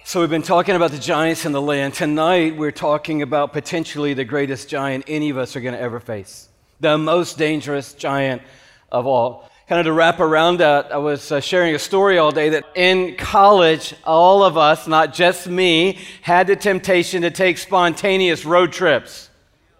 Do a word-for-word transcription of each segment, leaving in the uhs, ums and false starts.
So we've been talking about the giants in the land. Tonight, we're talking about potentially the greatest giant any of us are going to ever face. The most dangerous giant of all. Kind of to wrap around that, I was uh, sharing a story all day that in college, all of us, not just me, had the temptation to take spontaneous road trips.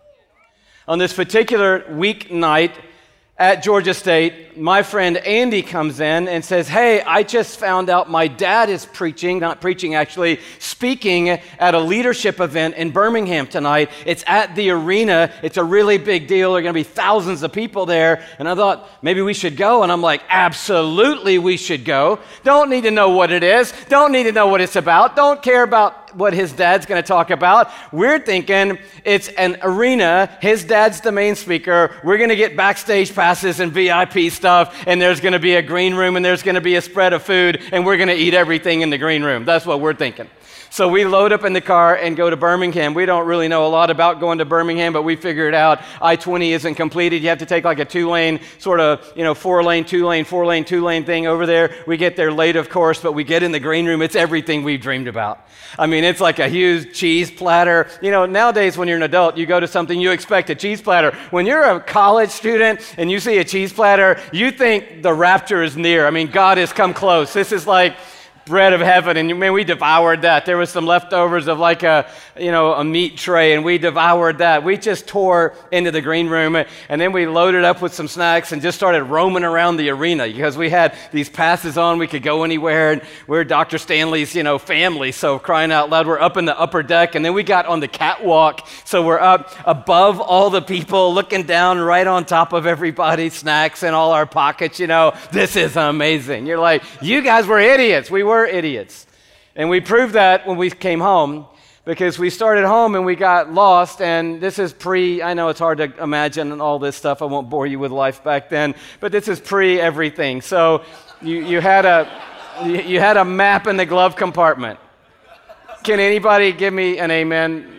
On this particular weeknight at Georgia State, my friend Andy comes in and says, hey, I just found out my dad is preaching, not preaching actually, speaking at a leadership event in Birmingham tonight. It's at the arena. It's a really big deal. There are going to be thousands of people there. And I thought, maybe we should go. And I'm like, absolutely we should go. Don't need to know what it is. Don't need to know what it's about. Don't care about what his dad's going to talk about. We're thinking it's an arena. His dad's the main speaker. We're going to get backstage passes and V I P stuff, and there's going to be a green room, and there's going to be a spread of food, and we're going to eat everything in the green room. That's what we're thinking. So we load up in the car and go to Birmingham. We don't really know a lot about going to Birmingham, but we figured out I twenty isn't completed. You have to take like a two-lane, sort of, you know, four-lane, two-lane, four-lane, two-lane thing over there. We get there late, of course, but we get in the green room. It's everything we've dreamed about. I mean, it's like a huge cheese platter. You know, nowadays when you're an adult, you go to something, you expect a cheese platter. When you're a college student and you see a cheese platter, you think the rapture is near. I mean, God has come close. This is like bread of heaven, and man, we devoured that. There was some leftovers of like a, you know, a meat tray, and we devoured that. We just tore into the green room, and then we loaded up with some snacks and just started roaming around the arena because we had these passes on. We could go anywhere, and we're Doctor Stanley's, you know, family, so crying out loud. We're up in the upper deck, and then we got on the catwalk, so we're up above all the people, looking down right on top of everybody, snacks in all our pockets, you know. This is amazing. You're like, you guys were idiots. We were idiots. And we proved that when we came home, because we started home and we got lost, and this is pre, I know it's hard to imagine and all this stuff. I won't bore you with life back then, but this is pre everything. So you, you had a you, you had a map in the glove compartment. Can anybody give me an amen?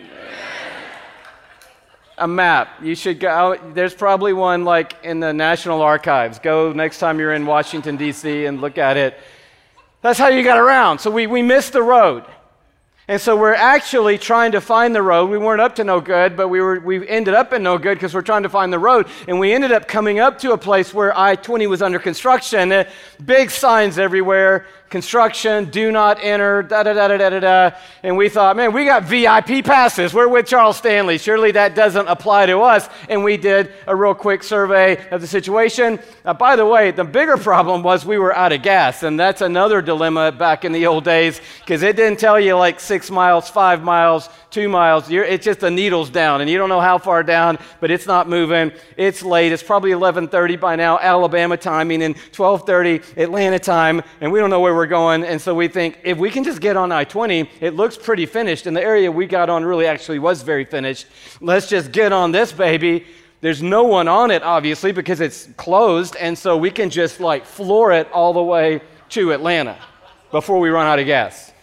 A map. You should go. There's probably one like in the National Archives. Go next time you're in Washington, D C and look at it. That's how you got around. So we, we missed the road. And so we're actually trying to find the road. We weren't up to no good, but we were we ended up in no good because we're trying to find the road. And we ended up coming up to a place where I twenty was under construction. Uh, big signs everywhere. Construction, do not enter, da-da-da-da-da-da. And we thought, man, we got V I P passes. We're with Charles Stanley. Surely that doesn't apply to us. And we did a real quick survey of the situation. Uh, by the way, the bigger problem was we were out of gas. And that's another dilemma back in the old days because it didn't tell you like six miles, five miles, two miles. You're, it's just the needle's down. And you don't know how far down, but it's not moving. It's late. It's probably eleven thirty by now, Alabama time, meaning twelve thirty Atlanta time. And we don't know where we're going, and so we think if we can just get on I twenty, it looks pretty finished, and the area we got on really actually was very finished. Let's just get on this baby. There's no one on it, obviously, because it's closed, and so we can just like floor it all the way to Atlanta before we run out of gas.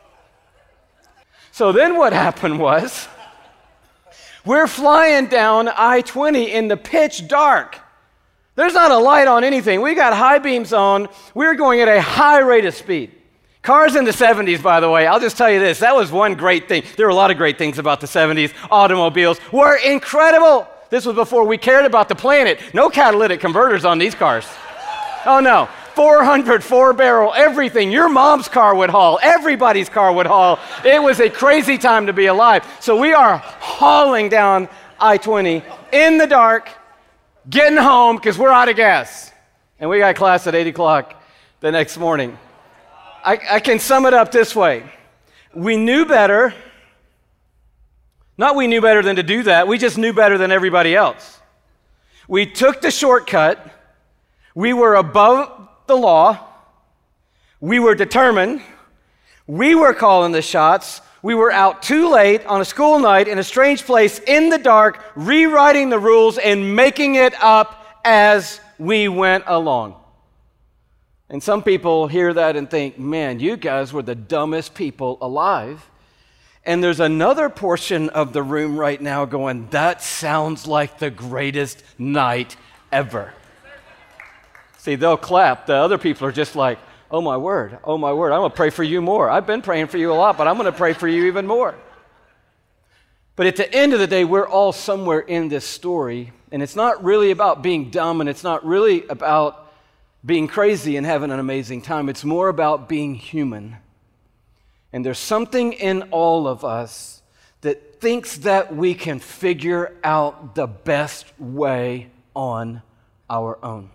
So then what happened was we're flying down I twenty in the pitch dark. There's not a light on anything. We got high beams on. We're going at a high rate of speed. Cars in the seventies, by the way, I'll just tell you this. That was one great thing. There were a lot of great things about the seventies. Automobiles were incredible. This was before we cared about the planet. No catalytic converters on these cars. Oh, no. four hundred, four-barrel, everything. Your mom's car would haul. Everybody's car would haul. It was a crazy time to be alive. So we are hauling down I twenty in the dark, getting home because we're out of gas. And we got class at eight o'clock the next morning. I, I can sum it up this way. We knew better. Not we knew better than to do that. We just knew better than everybody else. We took the shortcut. We were above the law. We were determined. We were calling the shots. We were out too late on a school night in a strange place in the dark, rewriting the rules and making it up as we went along. And some people hear that and think, man, you guys were the dumbest people alive. And there's another portion of the room right now going, that sounds like the greatest night ever. See, they'll clap. The other people are just like, oh my word, oh my word, I'm going to pray for you more. I've been praying for you a lot, but I'm going to pray for you even more. But at the end of the day, we're all somewhere in this story, and it's not really about being dumb, and it's not really about being crazy and having an amazing time. It's more about being human. And there's something in all of us that thinks that we can figure out the best way on our own.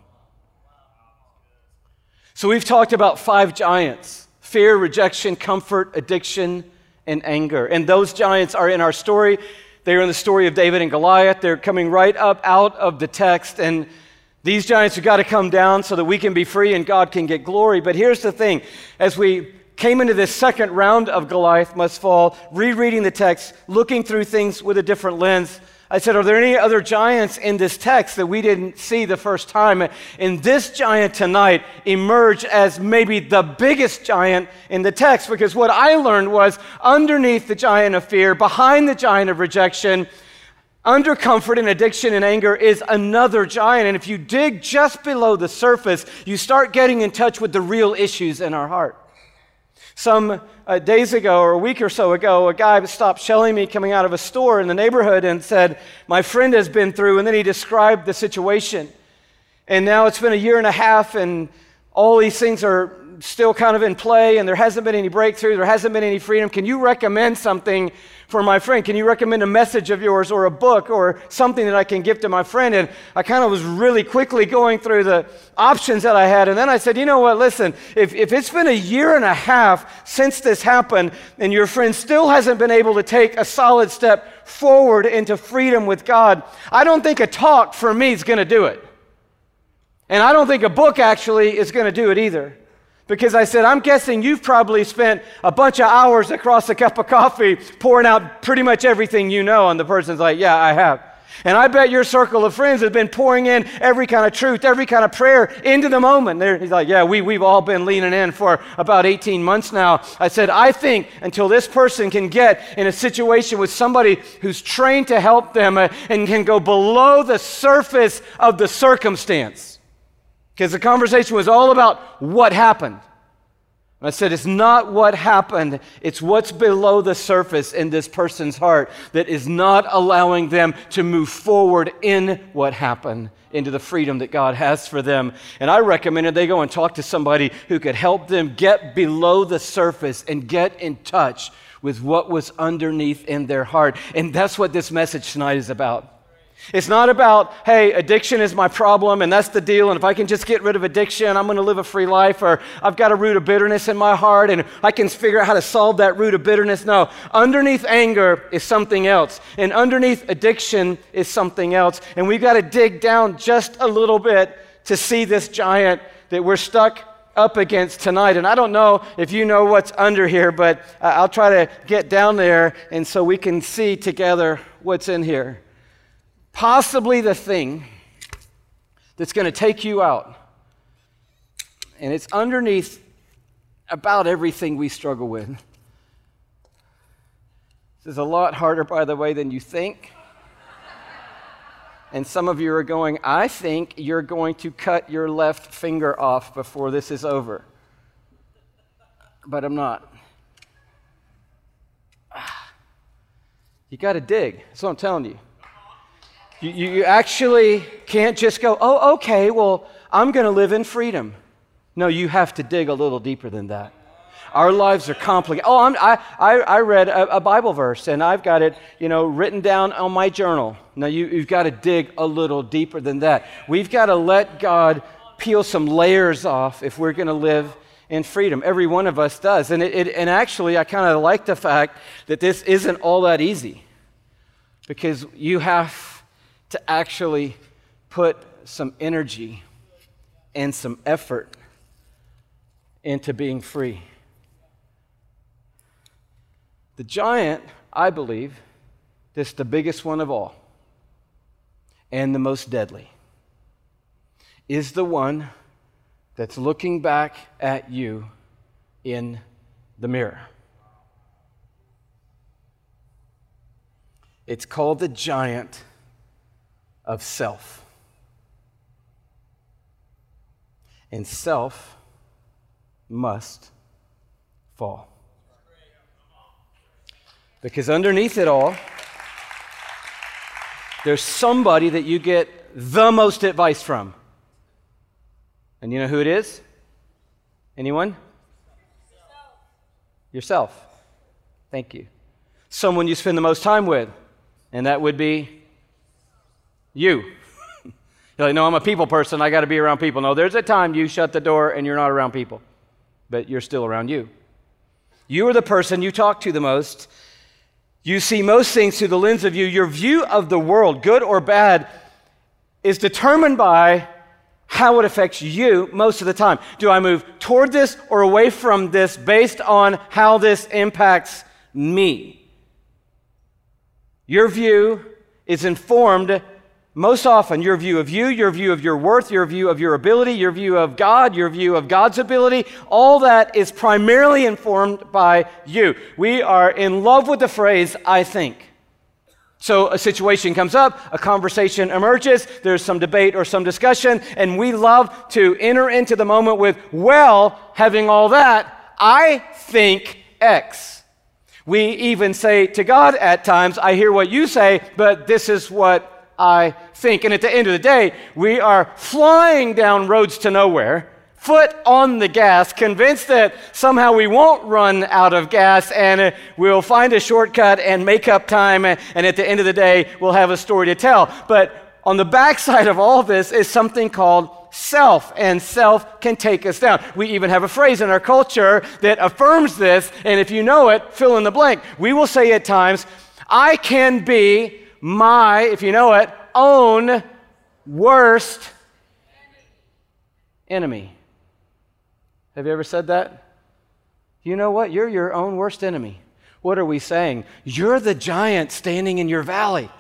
So we've talked about five giants: fear, rejection, comfort, addiction, and anger. And those giants are in our story. They're in the story of David and Goliath. They're coming right up out of the text. And these giants have got to come down so that we can be free and God can get glory. But here's the thing. As we came into this second round of Goliath Must Fall, rereading the text, looking through things with a different lens, I said, are there any other giants in this text that we didn't see the first time? And this giant tonight emerged as maybe the biggest giant in the text, because what I learned was underneath the giant of fear, behind the giant of rejection, under comfort and addiction and anger is another giant. And if you dig just below the surface, you start getting in touch with the real issues in our heart. Some uh, days ago, or a week or so ago, a guy stopped shelling me coming out of a store in the neighborhood and said, my friend has been through, and then he described the situation. And now it's been a year and a half, and all these things are still kind of in play, and there hasn't been any breakthrough, there hasn't been any freedom. Can you recommend something for my friend? Can you recommend a message of yours or a book or something that I can give to my friend? And I kind of was really quickly going through the options that I had, and then I said, you know what, listen, if, if it's been a year and a half since this happened, and your friend still hasn't been able to take a solid step forward into freedom with God, I don't think a talk for me is going to do it. And I don't think a book actually is going to do it either. Because I said, I'm guessing you've probably spent a bunch of hours across a cup of coffee pouring out pretty much everything you know. And the person's like, yeah, I have. And I bet your circle of friends has been pouring in every kind of truth, every kind of prayer into the moment. There, he's like, yeah, we, we've all been leaning in for about eighteen months now. I said, I think until this person can get in a situation with somebody who's trained to help them uh, and can go below the surface of the circumstance. Because the conversation was all about what happened. And I said, it's not what happened, it's what's below the surface in this person's heart that is not allowing them to move forward in what happened, into the freedom that God has for them. And I recommended they go and talk to somebody who could help them get below the surface and get in touch with what was underneath in their heart. And that's what this message tonight is about. It's not about, hey, addiction is my problem and that's the deal, and if I can just get rid of addiction, I'm going to live a free life, or I've got a root of bitterness in my heart and I can figure out how to solve that root of bitterness. No, underneath anger is something else, and underneath addiction is something else, and we've got to dig down just a little bit to see this giant that we're stuck up against tonight. And I don't know if you know what's under here, but I'll try to get down there and so we can see together what's in here. Possibly the thing that's going to take you out. And it's underneath about everything we struggle with. This is a lot harder, by the way, than you think. And some of you are going, I think you're going to cut your left finger off before this is over. But I'm not. You got to dig. That's what I'm telling you. You, you actually can't just go, oh, okay, well, I'm going to live in freedom. No, you have to dig a little deeper than that. Our lives are complicated. Oh, I'm, I, I, I read a, a Bible verse, and I've got it, you know, written down on my journal. Now, you, you've got to dig a little deeper than that. We've got to let God peel some layers off if we're going to live in freedom. Every one of us does. And, it, it, and actually, I kind of like the fact that this isn't all that easy, because you have to actually put some energy and some effort into being free. The giant, I believe, that's the biggest one of all and the most deadly, is the one that's looking back at you in the mirror. It's called the giant of self. And self must fall. Because underneath it all, there's somebody that you get the most advice from. And you know who it is? Anyone? Yourself. Thank you. Someone you spend the most time with, and that would be you. You're like, no, I'm a people person. I got to be around people. No, there's a time you shut the door and you're not around people, but you're still around you. You are the person you talk to the most. You see most things through the lens of you. Your view of the world, good or bad, is determined by how it affects you most of the time. Do I move toward this or away from this based on how this impacts me? Your view is informed most often, your view of you, your view of your worth, your view of your ability, your view of God, your view of God's ability, all that is primarily informed by you. We are in love with the phrase, I think. So a situation comes up, a conversation emerges, there's some debate or some discussion, and we love to enter into the moment with, well, having all that, I think X. We even say to God at times, I hear what you say, but this is what I think. And at the end of the day, we are flying down roads to nowhere, foot on the gas, convinced that somehow we won't run out of gas and uh, we'll find a shortcut and make up time, and, and at the end of the day, we'll have a story to tell. But on the backside of all this is something called self, and self can take us down. We even have a phrase in our culture that affirms this, and if you know it, fill in the blank. We will say at times, I can be my, if you know it, own worst enemy. Have you ever said that? You know what? You're your own worst enemy. What are we saying? You're the giant standing in your valley.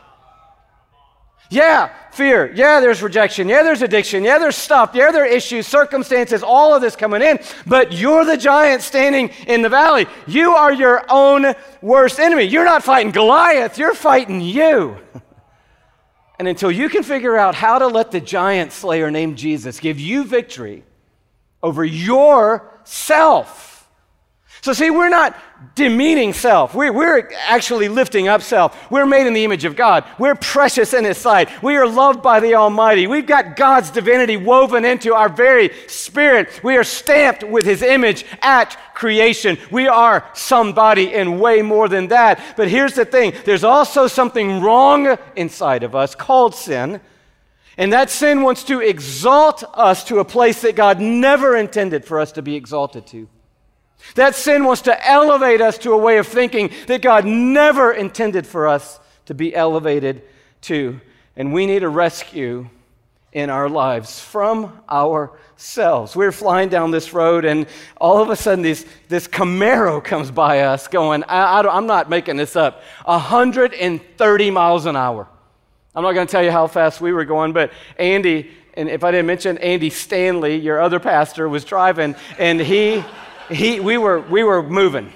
Yeah, fear. Yeah, there's rejection. Yeah, there's addiction. Yeah, there's stuff. Yeah, there are issues, circumstances, all of this coming in. But you're the giant standing in the valley. You are your own worst enemy. You're not fighting Goliath. You're fighting you. And until you can figure out how to let the giant slayer named Jesus give you victory over yourself. So see, we're not demeaning self. We're, we're actually lifting up self. We're made in the image of God. We're precious in His sight. We are loved by the Almighty. We've got God's divinity woven into our very spirit. We are stamped with His image at creation. We are somebody and way more than that. But here's the thing. There's also something wrong inside of us called sin. And that sin wants to exalt us to a place that God never intended for us to be exalted to. That sin wants to elevate us to a way of thinking that God never intended for us to be elevated to. And we need a rescue in our lives from ourselves. We're flying down this road, and all of a sudden this, this Camaro comes by us going, I, I I'm not making this up, one hundred thirty miles an hour. I'm not going to tell you how fast we were going, but Andy, and if I didn't mention Andy Stanley, your other pastor, was driving, and he... He, we were, we were moving.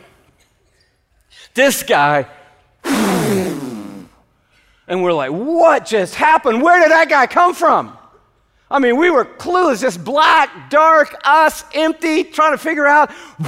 This guy, and we're like, what just happened? Where did that guy come from? I mean, we were clueless, just black, dark, us, empty, trying to figure out.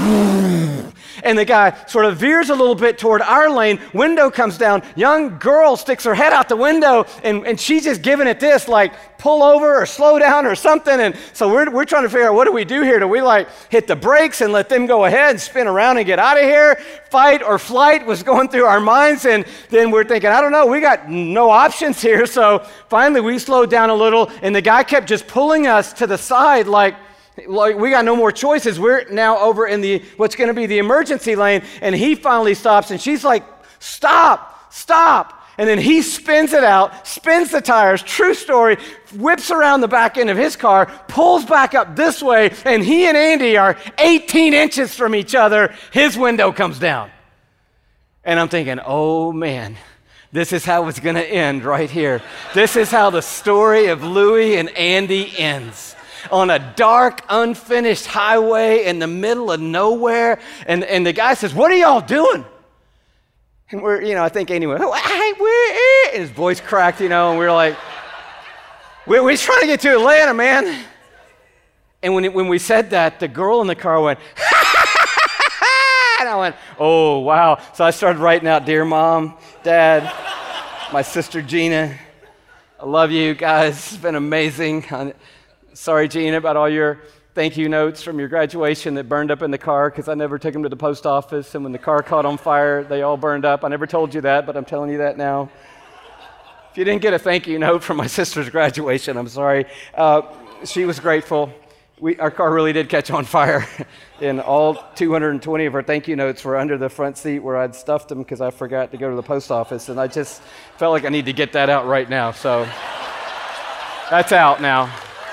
And the guy sort of veers a little bit toward our lane. Window comes down. Young girl sticks her head out the window, and, and she's just giving it this, like, pull over or slow down or something. And so we're, we're trying to figure out, what do we do here? Do we, like, hit the brakes and let them go ahead and spin around and get out of here? Fight or flight was going through our minds. And then we're thinking, I don't know, we got no options here. So finally we slowed down a little, and the guy kept just pulling us to the side like, Like we got no more choices. We're now over in the what's going to be the emergency lane, and he finally stops, and she's like, stop, stop. And then he spins it out, spins the tires, true story, whips around the back end of his car, pulls back up this way, and he and Andy are eighteen inches from each other. His window comes down. And I'm thinking, oh man, this is how it's going to end right here. This is how the story of Louie and Andy ends. On a dark, unfinished highway in the middle of nowhere. And, and the guy says, what are y'all doing? And we're, you know, I think Andy went, oh, hey, we're, and his voice cracked, you know, and we we're like, we're, we're trying to get to Atlanta, man. And when, it, when we said that, the girl in the car went, and I went, oh, wow. So I started writing out, dear Mom, Dad, my sister Gina, I love you guys. It's been amazing. Sorry, Gina, about all your thank you notes from your graduation that burned up in the car because I never took them to the post office. And when the car caught on fire, they all burned up. I never told you that, but I'm telling you that now. If you didn't get a thank you note from my sister's graduation, I'm sorry. Uh, she was grateful. We, our car really did catch on fire. And all two hundred twenty of her thank you notes were under the front seat where I'd stuffed them because I forgot to go to the post office. And I just felt like I need to get that out right now. So that's out now.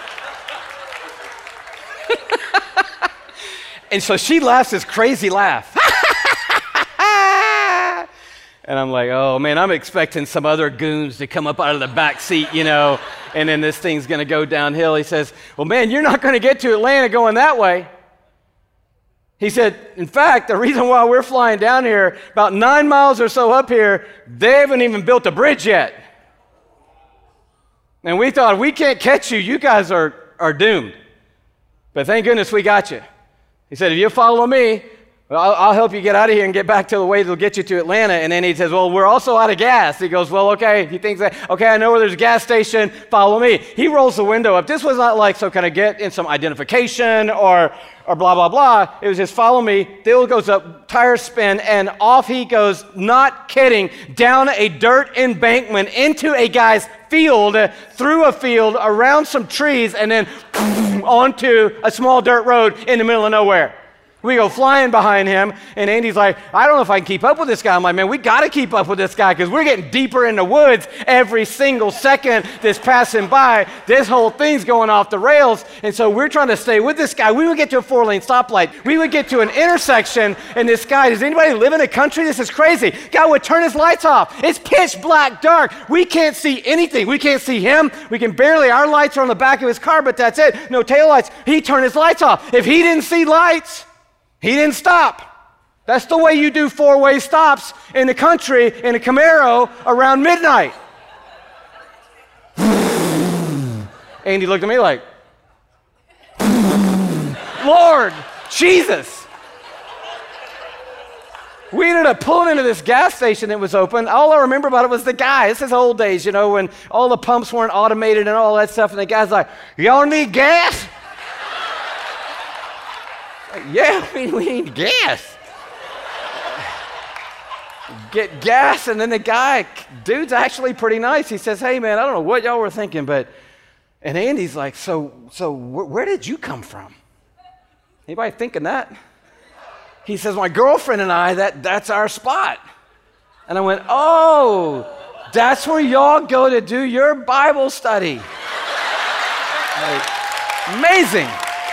And so she laughs this crazy laugh. And I'm like, oh, man, I'm expecting some other goons to come up out of the back seat, you know, and then this thing's going to go downhill. He says, well, man, you're not going to get to Atlanta going that way. He said, in fact, the reason why we're flying down here, about nine miles or so up here, they haven't even built a bridge yet. And we thought, we can't catch you. You guys are, are doomed. But thank goodness we got you. He said, if you follow me, well, I'll, I'll help you get out of here and get back to the way that'll get you to Atlanta. And then he says, well, we're also out of gas. He goes, well, okay. He thinks that, okay, I know where there's a gas station. Follow me. He rolls the window up. This was not like, so can I get in some identification or, or blah, blah, blah. It was just follow me. Deal goes up, tires spin, and off he goes, not kidding, down a dirt embankment into a guy's field, through a field, around some trees, and then onto a small dirt road in the middle of nowhere. We go flying behind him, and Andy's like, I don't know if I can keep up with this guy. I'm like, man, we got to keep up with this guy because we're getting deeper in the woods every single second that's passing by. This whole thing's going off the rails, and so we're trying to stay with this guy. We would get to a four-lane stoplight. We would get to an intersection, and this guy, does anybody live in a country? This is crazy. Guy would turn his lights off. It's pitch black dark. We can't see anything. We can't see him. We can barely, our lights are on the back of his car, but that's it. No taillights. He turned his lights off. If he didn't see lights, he didn't stop. That's the way you do four-way stops in the country in a Camaro around midnight. Andy looked at me like, Lord Jesus. We ended up pulling into this gas station that was open. All I remember about it was the guy. This is old days, you know, when all the pumps weren't automated and all that stuff. And the guy's like, y'all need gas? Yeah, we, we need gas. Get gas, and then the guy, dude's actually pretty nice. He says, hey, man, I don't know what y'all were thinking, but, and Andy's like, so, so wh- where did you come from? Anybody thinking that? He says, my girlfriend and I, that, that's our spot. And I went, oh, that's where y'all go to do your Bible study. Like, amazing.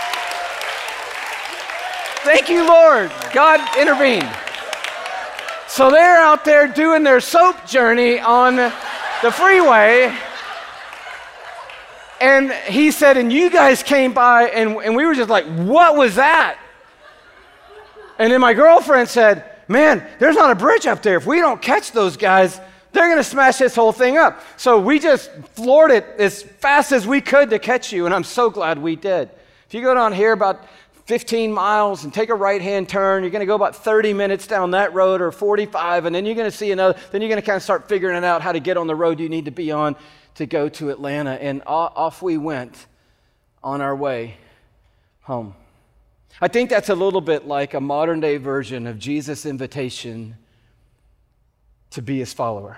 Thank you, Lord. God intervened. So they're out there doing their soap journey on the freeway. And he said, and you guys came by, and, and we were just like, what was that? And then my girlfriend said, man, there's not a bridge up there. If we don't catch those guys, they're going to smash this whole thing up. So we just floored it as fast as we could to catch you, and I'm so glad we did. If you go down here about fifteen miles and take a right-hand turn, you're going to go about thirty minutes down that road or forty-five, and then you're going to see another, then you're going to kind of start figuring out how to get on the road you need to be on to go to Atlanta. And off we went on our way home. I think that's a little bit like a modern-day version of Jesus' invitation to be his follower.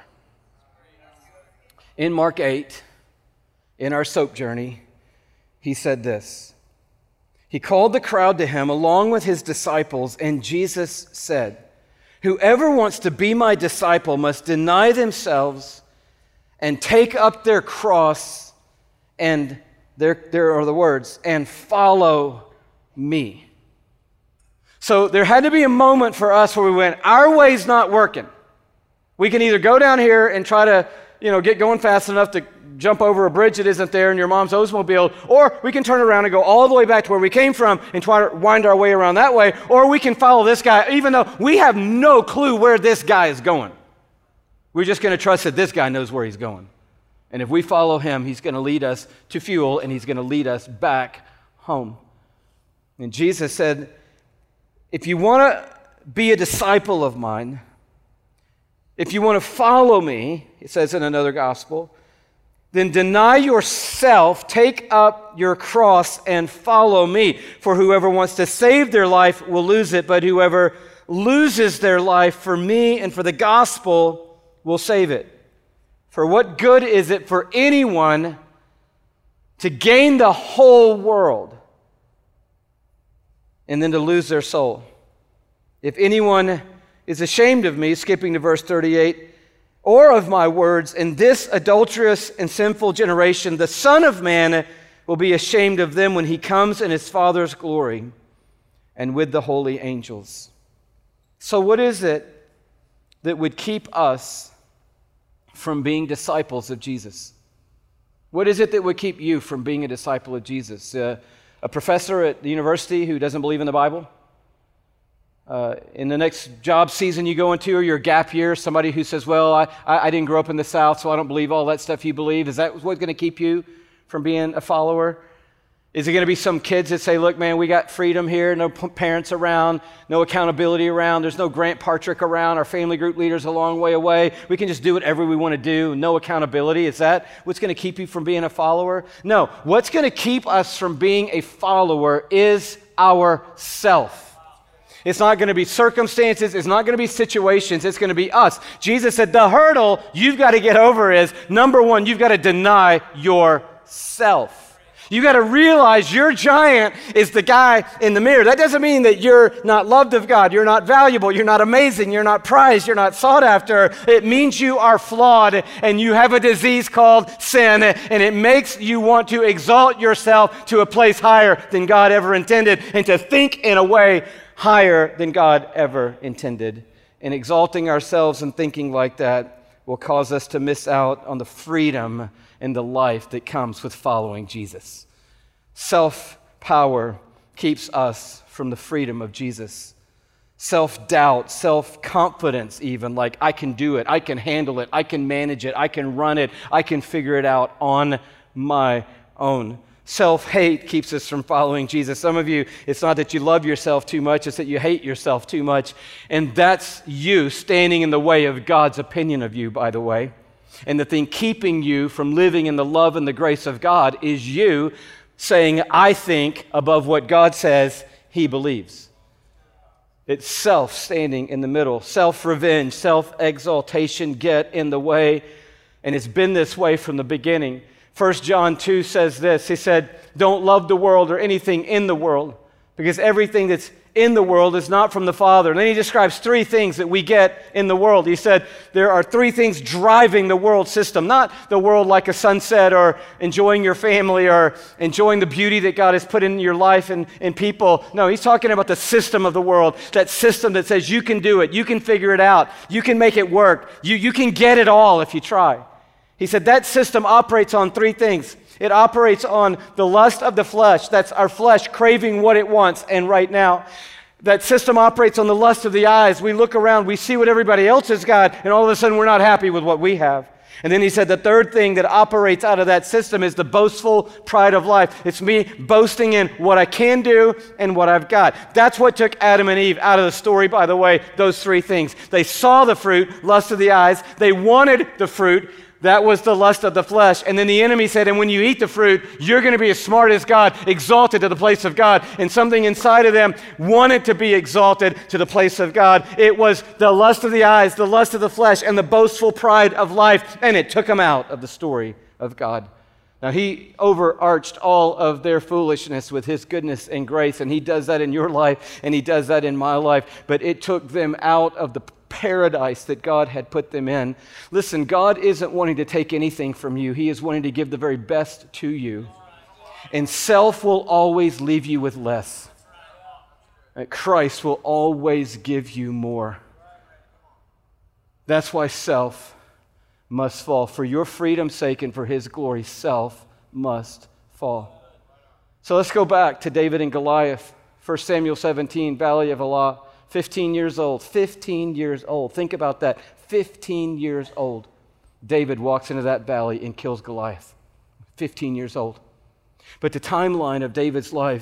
In Mark eight, in our soap journey, he said this. He called the crowd to him along with his disciples, and Jesus said, whoever wants to be my disciple must deny themselves and take up their cross, and there, there are the words, and follow me. So there had to be a moment for us where we went, our way's not working. We can either go down here and try to, you know, get going fast enough to jump over a bridge that isn't there in your mom's Oldsmobile, or we can turn around and go all the way back to where we came from and try to wind our way around that way, or we can follow this guy, even though we have no clue where this guy is going. We're just going to trust that this guy knows where he's going. And if we follow him, he's going to lead us to fuel, and he's going to lead us back home. And Jesus said, if you want to be a disciple of mine, if you want to follow me, it says in another gospel, then deny yourself, take up your cross, and follow me. For whoever wants to save their life will lose it, but whoever loses their life for me and for the gospel will save it. For what good is it for anyone to gain the whole world and then to lose their soul? If anyone is ashamed of me, skipping to verse thirty-eight, or of my words in this adulterous and sinful generation, the Son of Man will be ashamed of them when he comes in his Father's glory and with the holy angels. So what is it that would keep us from being disciples of Jesus? What is it that would keep you from being a disciple of Jesus? Uh, a professor at the university who doesn't believe in the Bible? Uh, in the next job season you go into, or your gap year, somebody who says, well, I, I didn't grow up in the South, so I don't believe all that stuff you believe. Is that what's going to keep you from being a follower? Is it going to be some kids that say, look, man, we got freedom here, no p- parents around, no accountability around, there's no Grant Partrick around, our family group leader's a long way away, we can just do whatever we want to do, no accountability? Is that what's going to keep you from being a follower? No, what's going to keep us from being a follower is ourself. It's not going to be circumstances. It's not going to be situations. It's going to be us. Jesus said the hurdle you've got to get over is, number one, you've got to deny yourself. You've got to realize your giant is the guy in the mirror. That doesn't mean that you're not loved of God. You're not valuable. You're not amazing. You're not prized. You're not sought after. It means you are flawed and you have a disease called sin, and it makes you want to exalt yourself to a place higher than God ever intended and to think in a way higher than God ever intended. And exalting ourselves and thinking like that will cause us to miss out on the freedom and the life that comes with following Jesus. Self-power keeps us from the freedom of Jesus. Self-doubt, self-confidence even, like I can do it, I can handle it, I can manage it, I can run it, I can figure it out on my own. Self-hate keeps us from following Jesus. Some of you, it's not that you love yourself too much, it's that you hate yourself too much. And that's you standing in the way of God's opinion of you, by the way. And the thing keeping you from living in the love and the grace of God is you saying, I think, above what God says he believes. It's self standing in the middle. Self-revenge, self-exaltation get in the way. And it's been this way from the beginning. First John two says this. He said, don't love the world or anything in the world, because everything that's in the world is not from the Father. And then he describes three things that we get in the world. He said there are three things driving the world system, not the world like a sunset or enjoying your family or enjoying the beauty that God has put in your life and, and people. No, he's talking about the system of the world, that system that says you can do it, you can figure it out, you can make it work, you, you can get it all if you try. He said that system operates on three things. It operates on the lust of the flesh. That's our flesh craving what it wants and right now. That system operates on the lust of the eyes. We look around, we see what everybody else has got, and all of a sudden we're not happy with what we have. And then he said the third thing that operates out of that system is the boastful pride of life. It's me boasting in what I can do and what I've got. That's what took Adam and Eve out of the story, by the way, those three things. They saw the fruit, lust of the eyes. They wanted the fruit. That was the lust of the flesh. And then the enemy said, and when you eat the fruit, you're going to be as smart as God, exalted to the place of God. And something inside of them wanted to be exalted to the place of God. It was the lust of the eyes, the lust of the flesh, and the boastful pride of life. And it took them out of the story of God. Now, he overarched all of their foolishness with his goodness and grace, and he does that in your life, and he does that in my life. But it took them out of the paradise that God had put them in. Listen, God isn't wanting to take anything from you. He is wanting to give the very best to you. And self will always leave you with less. Christ will always give you more. That's why self must fall. For your freedom's sake and for his glory, self must fall. So let's go back to David and Goliath. First Samuel seventeen, Valley of Elah. fifteen years old. fifteen years old. Think about that. fifteen years old. David walks into that valley and kills Goliath. fifteen years old. But the timeline of David's life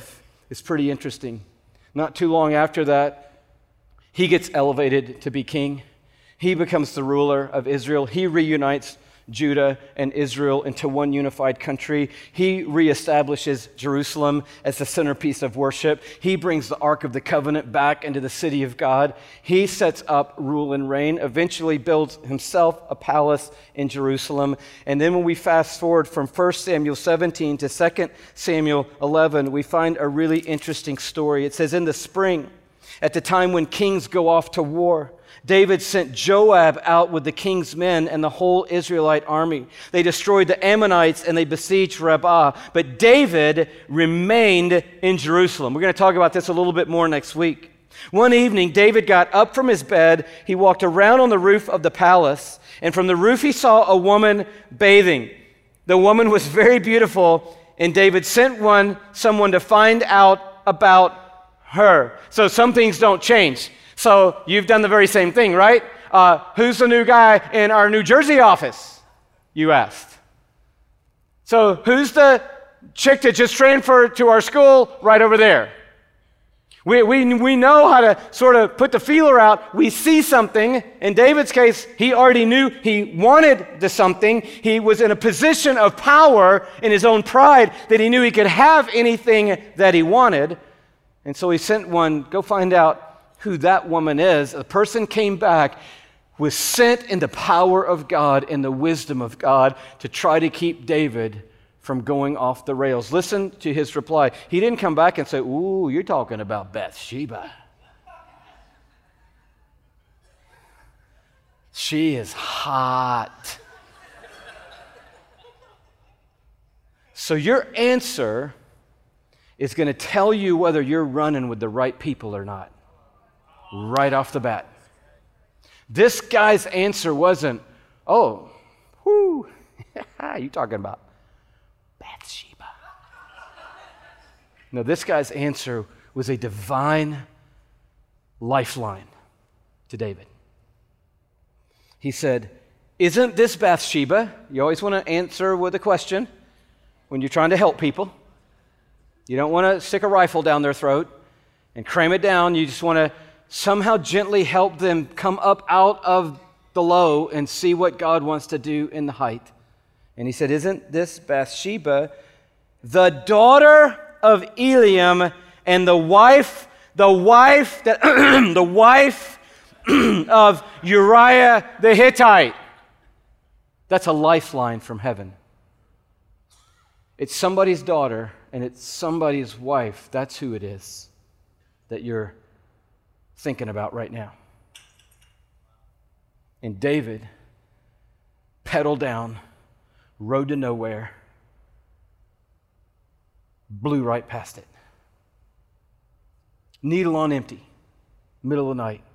is pretty interesting. Not too long after that, he gets elevated to be king. He becomes the ruler of Israel. He reunites Judah and Israel into one unified country. He reestablishes Jerusalem as the centerpiece of worship. He brings the Ark of the Covenant back into the city of God. He sets up rule and reign, eventually builds himself a palace in Jerusalem. And then when we fast forward from First Samuel seventeen to Second Samuel eleven, we find a really interesting story. It says, in the spring, at the time when kings go off to war, David sent Joab out with the king's men and the whole Israelite army. They destroyed the Ammonites and they besieged Rabbah. But David remained in Jerusalem. We're going to talk about this a little bit more next week. One evening, David got up from his bed. He walked around on the roof of the palace, and from the roof he saw a woman bathing. The woman was very beautiful, and David sent one, someone to find out about her. So some things don't change. So you've done the very same thing, right? Uh, who's the new guy in our New Jersey office? You asked. So who's the chick that just transferred to our school right over there? We, we, we know how to sort of put the feeler out. We see something. In David's case, he already knew he wanted the something. He was in a position of power in his own pride that he knew he could have anything that he wanted. And so he sent one, go find out who that woman is. The person came back, was sent in the power of God and the wisdom of God to try to keep David from going off the rails. Listen to his reply. He didn't come back and say, ooh, you're talking about Bathsheba. She is hot. So your answer is going to tell you whether you're running with the right people or not. Right off the bat. This guy's answer wasn't, oh, whoo, you talking about Bathsheba. No, this guy's answer was a divine lifeline to David. He said, isn't this Bathsheba? You always want to answer with a question when you're trying to help people. You don't want to stick a rifle down their throat and cram it down. You just want to somehow gently help them come up out of the low and see what God wants to do in the height. And he said, isn't this Bathsheba the daughter of Eliam and the wife, the wife that the wife of Uriah the Hittite? That's a lifeline from heaven. It's somebody's daughter and it's somebody's wife. That's who it is that you're thinking about right now. And David pedaled down, road to nowhere, blew right past it. Needle on empty, middle of the night.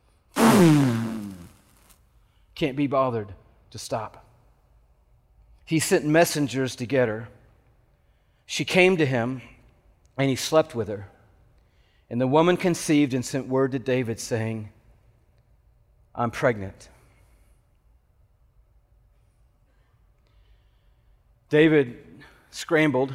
Can't be bothered to stop. He sent messengers to get her. She came to him, and he slept with her. And the woman conceived and sent word to David saying, I'm pregnant. David scrambled,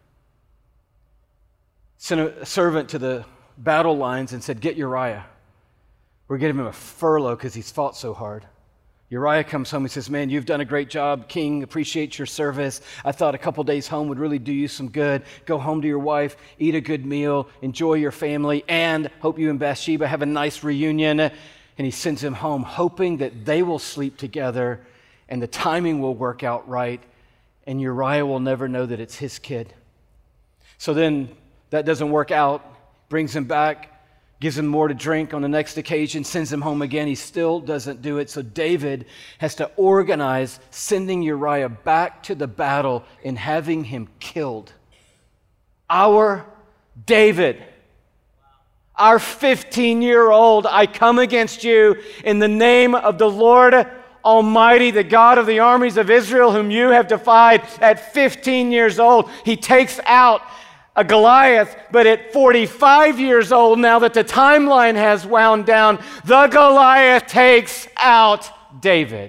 sent a servant to the battle lines and said, get Uriah. We're giving him a furlough because he's fought so hard. Uriah comes home and says, man, you've done a great job, King. Appreciate your service. I thought a couple days home would really do you some good. Go home to your wife, eat a good meal, enjoy your family, and hope you and Bathsheba have a nice reunion. And he sends him home, hoping that they will sleep together and the timing will work out right, and Uriah will never know that it's his kid. So then that doesn't work out, brings him back, gives him more to drink on the next occasion, sends him home again. He still doesn't do it. So David has to organize sending Uriah back to the battle and having him killed. Our David, our fifteen-year-old, I come against you in the name of the Lord Almighty, the God of the armies of Israel, whom you have defied. At fifteen years old, he takes out a Goliath, but at forty-five years old, now that the timeline has wound down, the Goliath takes out David.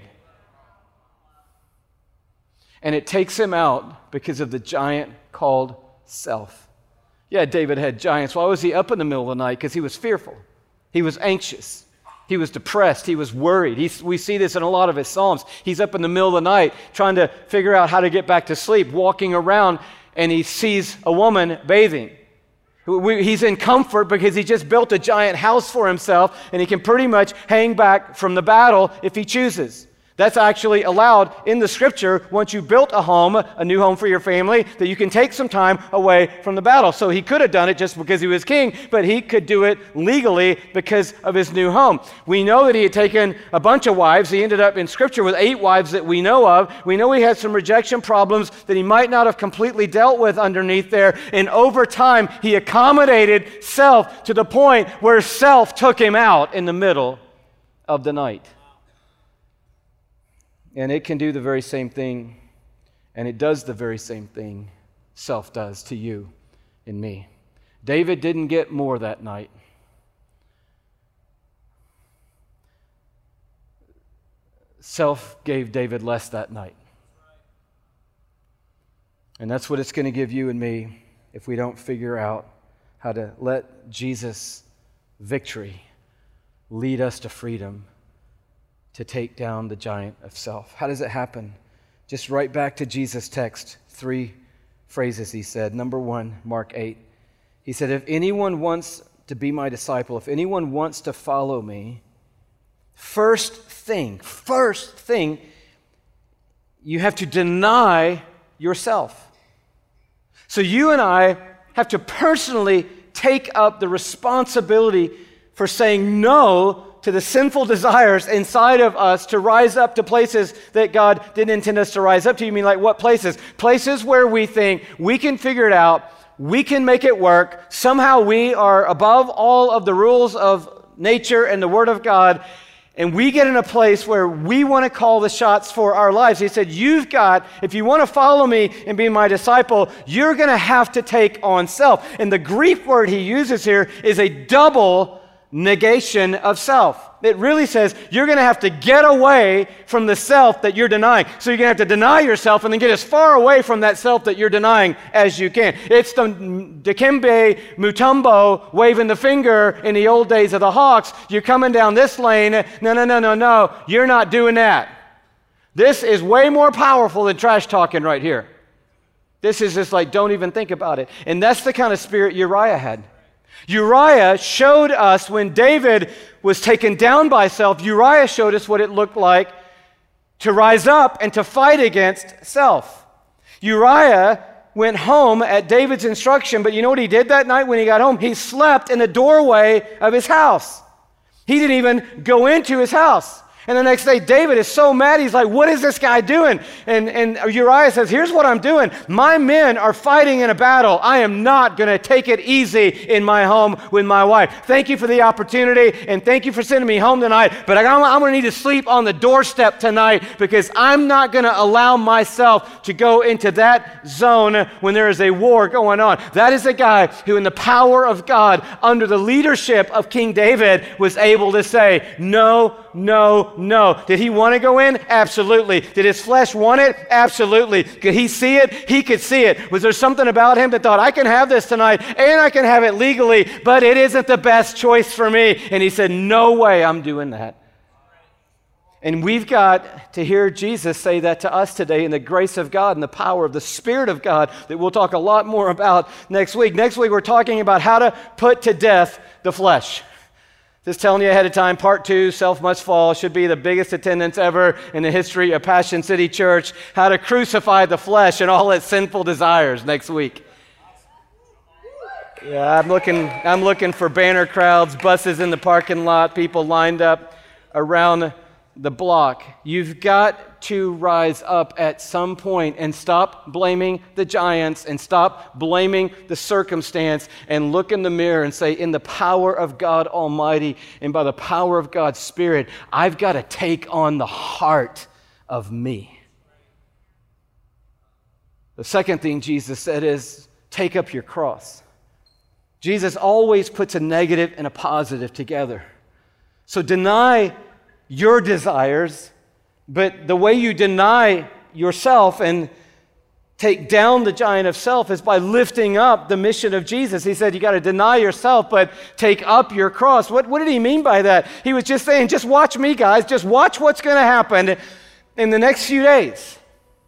And it takes him out because of the giant called self. Yeah, David had giants. Why was he up in the middle of the night? Because he was fearful. He was anxious. He was depressed. He was worried. He's, we see this in a lot of his Psalms. He's up in the middle of the night trying to figure out how to get back to sleep, walking around, and he sees a woman bathing. He's in comfort because he just built a giant house for himself, and he can pretty much hang back from the battle if he chooses. That's actually allowed in the Scripture once you built a home, a new home for your family, that you can take some time away from the battle. So he could have done it just because he was king, but he could do it legally because of his new home. We know that he had taken a bunch of wives. He ended up in Scripture with eight wives that we know of. We know he had some rejection problems that he might not have completely dealt with underneath there. And over time, he accommodated self to the point where self took him out in the middle of the night. And it can do the very same thing, and it does the very same thing self does to you and me. David didn't get more that night. Self gave David less that night. And that's what it's going to give you and me if we don't figure out how to let Jesus' victory lead us to freedom, to take down the giant of self. How does it happen? Just right back to Jesus' text. Three phrases he said. Number one, Mark eight. He said, if anyone wants to be my disciple, if anyone wants to follow me, first thing, first thing, you have to deny yourself. So you and I have to personally take up the responsibility for saying no to the sinful desires inside of us to rise up to places that God didn't intend us to rise up to. You mean like what places? Places where we think we can figure it out, we can make it work, somehow we are above all of the rules of nature and the Word of God, and we get in a place where we want to call the shots for our lives. He said, you've got, if you want to follow me and be my disciple, you're going to have to take on self. And the Greek word he uses here is a double negation of self. It really says you're going to have to get away from the self that you're denying. So you're going to have to deny yourself and then get as far away from that self that you're denying as you can. It's the Dikembe Mutombo waving the finger in the old days of the Hawks. You're coming down this lane. No, no, no, no, no. You're not doing that. This is way more powerful than trash talking right here. This is just like, don't even think about it. And that's the kind of spirit Uriah had. Uriah showed us when David was taken down by self, Uriah showed us what it looked like to rise up and to fight against self. Uriah went home at David's instruction, but you know what he did that night when he got home? He slept in the doorway of his house. He didn't even go into his house. And the next day, David is so mad, he's like, what is this guy doing? And, and Uriah says, here's what I'm doing. My men are fighting in a battle. I am not going to take it easy in my home with my wife. Thank you for the opportunity, and thank you for sending me home tonight, but I'm, I'm going to need to sleep on the doorstep tonight because I'm not going to allow myself to go into that zone when there is a war going on. That is a guy who, in the power of God, under the leadership of King David, was able to say, no, no, no. Did he want to go in? Absolutely. Did his flesh want it? Absolutely. Could he see it? He could see it. Was there something about him that thought, I can have this tonight and I can have it legally, but it isn't the best choice for me? And he said, no way I'm doing that. And we've got to hear Jesus say that to us today in the grace of God and the power of the Spirit of God that we'll talk a lot more about next week. Next week, we're talking about how to put to death the flesh. Just telling you ahead of time, part two, Self Must Fall, should be the biggest attendance ever in the history of Passion City Church. How to crucify the flesh and all its sinful desires next week. Yeah, I'm looking, I'm looking for banner crowds, buses in the parking lot, people lined up around the block. You've got to rise up at some point and stop blaming the giants and stop blaming the circumstance and look in the mirror and say, in the power of God Almighty and by the power of God's Spirit, I've got to take on the heart of me. The second thing Jesus said is, take up your cross. Jesus always puts a negative and a positive together. So deny your desires, but the way you deny yourself and take down the giant of self is by lifting up the mission of Jesus. He said, you got to deny yourself, but take up your cross. What, what did he mean by that? He was just saying, just watch me, guys. Just watch what's going to happen in the next few days.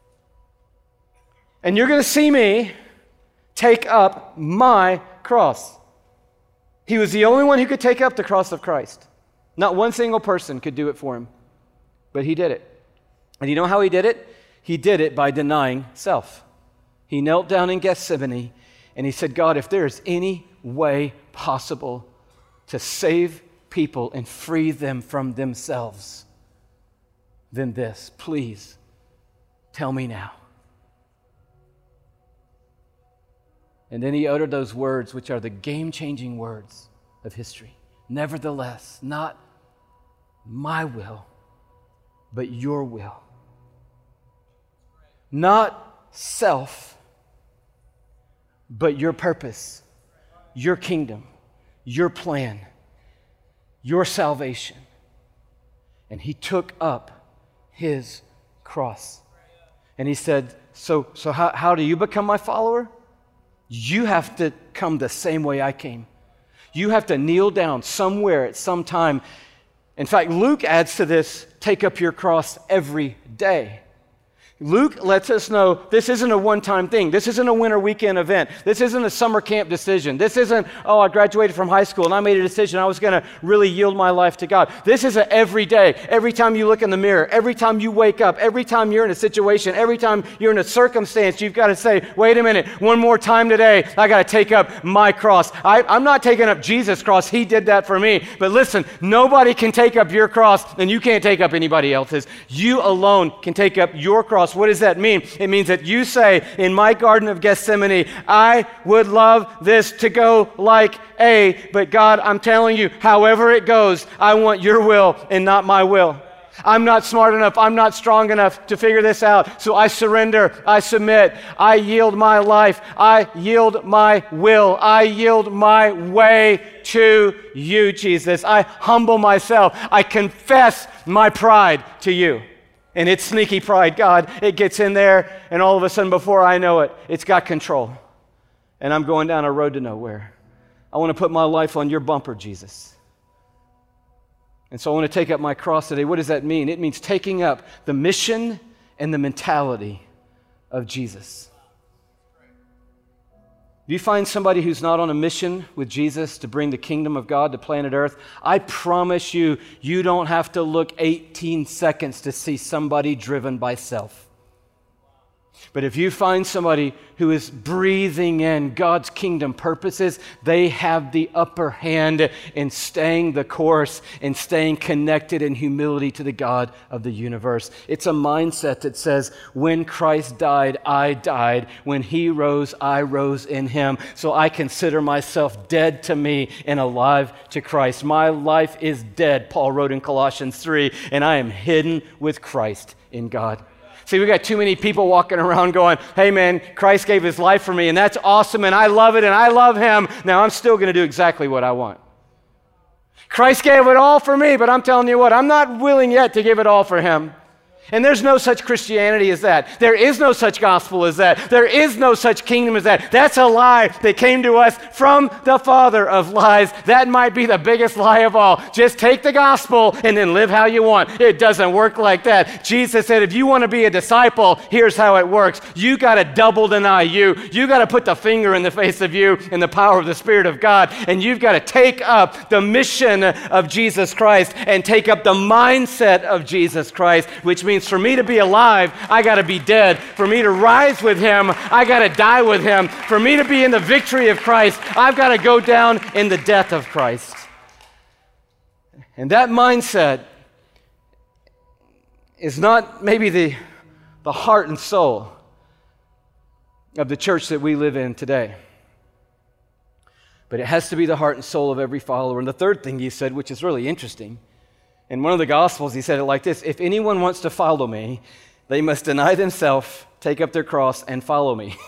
And you're going to see me take up my cross. He was the only one who could take up the cross of Christ. Not one single person could do it for him, but he did it. And you know how he did it? He did it by denying self. He knelt down in Gethsemane and he said, God, if there is any way possible to save people and free them from themselves, then this, please tell me now. And then he uttered those words, which are the game-changing words of history. Nevertheless, not my will, but your will. Not self, but your purpose, your kingdom, your plan, your salvation. And he took up his cross. And he said, so, so how, how do you become my follower? You have to come the same way I came. You have to kneel down somewhere at some time. In fact, Luke adds to this, take up your cross every day. Luke lets us know this isn't a one-time thing. This isn't a winter weekend event. This isn't a summer camp decision. This isn't, oh, I graduated from high school and I made a decision I was going to really yield my life to God. This is a every day. Every time you look in the mirror, every time you wake up, every time you're in a situation, every time you're in a circumstance, you've got to say, wait a minute, one more time today, I got to take up my cross. I, I'm not taking up Jesus' cross. He did that for me. But listen, nobody can take up your cross and you can't take up anybody else's. You alone can take up your cross. What does that mean? It means that you say, in my Garden of Gethsemane, I would love this to go like A, but God, I'm telling you, however it goes, I want your will and not my will. I'm not smart enough, I'm not strong enough to figure this out, so I surrender, I submit, I yield my life, I yield my will, I yield my way to you, Jesus. I humble myself, I confess my pride to you. And it's sneaky pride, God. It gets in there, and all of a sudden, before I know it, it's got control. And I'm going down a road to nowhere. I want to put my life on your bumper, Jesus. And so I want to take up my cross today. What does that mean? It means taking up the mission and the mentality of Jesus. If you find somebody who's not on a mission with Jesus to bring the kingdom of God to planet Earth, I promise you, you don't have to look eighteen seconds to see somebody driven by self. But if you find somebody who is breathing in God's kingdom purposes, they have the upper hand in staying the course and staying connected in humility to the God of the universe. It's a mindset that says, when Christ died, I died. When he rose, I rose in him. So I consider myself dead to me and alive to Christ. My life is dead, Paul wrote in Colossians three, and I am hidden with Christ in God. See, we got too many people walking around going, hey man, Christ gave his life for me and that's awesome and I love it and I love him. Now I'm still going to do exactly what I want. Christ gave it all for me, but I'm telling you what, I'm not willing yet to give it all for him. And there's no such Christianity as that. There is no such gospel as that. There is no such kingdom as that. That's a lie that came to us from the father of lies. That might be the biggest lie of all. Just take the gospel and then live how you want. It doesn't work like that. Jesus said, if you want to be a disciple, here's how it works. You got to double deny you. You got to put the finger in the face of you in the power of the Spirit of God. And you've got to take up the mission of Jesus Christ and take up the mindset of Jesus Christ, which means for me to be alive, I got to be dead. For me to rise with him, I got to die with him. For me to be in the victory of Christ, I've got to go down in the death of Christ. And that mindset is not maybe the, the heart and soul of the church that we live in today. But it has to be the heart and soul of every follower. And the third thing he said, which is really interesting, in one of the Gospels, he said it like this: if anyone wants to follow me, they must deny themselves, take up their cross, and follow me.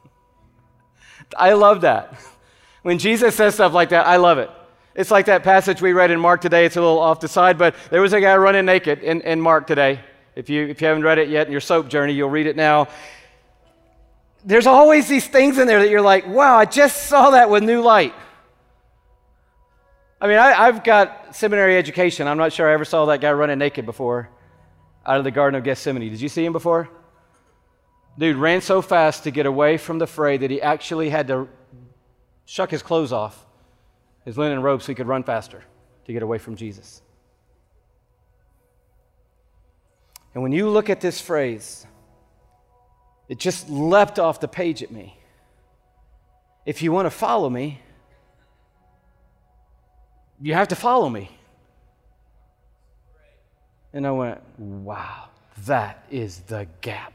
I love that. When Jesus says stuff like that, I love it. It's like that passage we read in Mark today. It's a little off the side, but there was a guy running naked in, in Mark today. If you, if you haven't read it yet in your soap journey, you'll read it now. there's always these things in there that you're like, wow, I just saw that with new light. I mean, I, I've got seminary education. I'm not sure I ever saw that guy running naked before out of the Garden of Gethsemane. Did you see him before? Dude ran so fast to get away from the fray that he actually had to shuck his clothes off, his linen robe, so he could run faster to get away from Jesus. And when you look at this phrase, it just leapt off the page at me. If you want to follow me, you have to follow me. And I went, wow, that is the gap.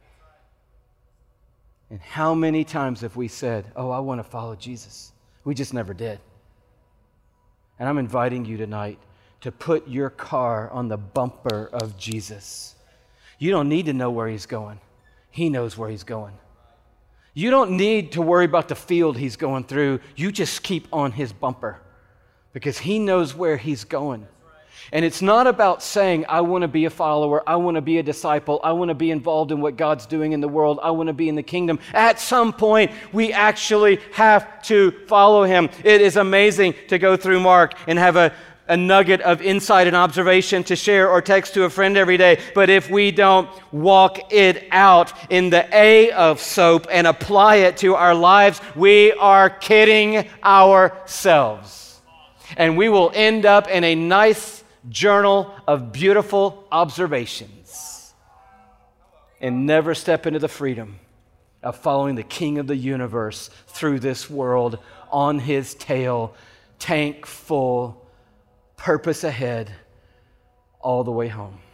And how many times have we said, oh, I want to follow Jesus? We just never did. And I'm inviting you tonight to put your car on the bumper of Jesus. You don't need to know where he's going. He knows where he's going. You don't need to worry about the field he's going through. You just keep on his bumper because he knows where he's going. And it's not about saying, I want to be a follower, I want to be a disciple, I want to be involved in what God's doing in the world, I want to be in the kingdom. At some point, we actually have to follow him. It is amazing to go through Mark and have a, a nugget of insight and observation to share or text to a friend every day. But if we don't walk it out in the A of soap and apply it to our lives, we are kidding ourselves. And we will end up in a nice journal of beautiful observations and never step into the freedom of following the King of the universe through this world on his tail, tank full, purpose ahead, all the way home.